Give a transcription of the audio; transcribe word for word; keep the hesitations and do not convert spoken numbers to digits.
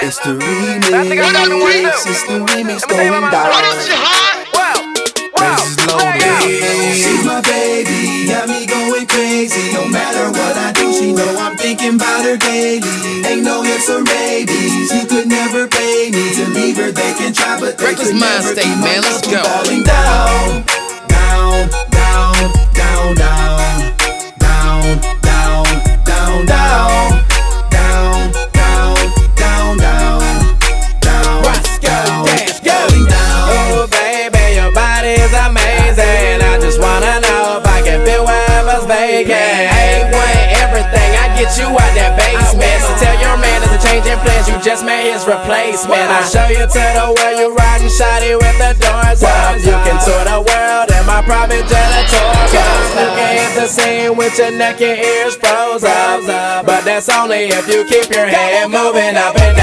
It's the remix, it's the remix going down. She's my baby, got me going crazy. No matter what I do, she know I'm thinking about her daily. Ain't no ifs or maybes, you could never pay me to leave her. They can try, but they could never keep my love from falling down, down, down, down, down, down, down, down, down. Get you out that basement. So tell your man there's a change in plans, you just made his replacement. I'll show you to the world, you riding shoddy with the doors up. You can tour the world in my private jet of tours. You can hit the scene with your neck and ears froze up, but that's only if you keep your head moving up and down.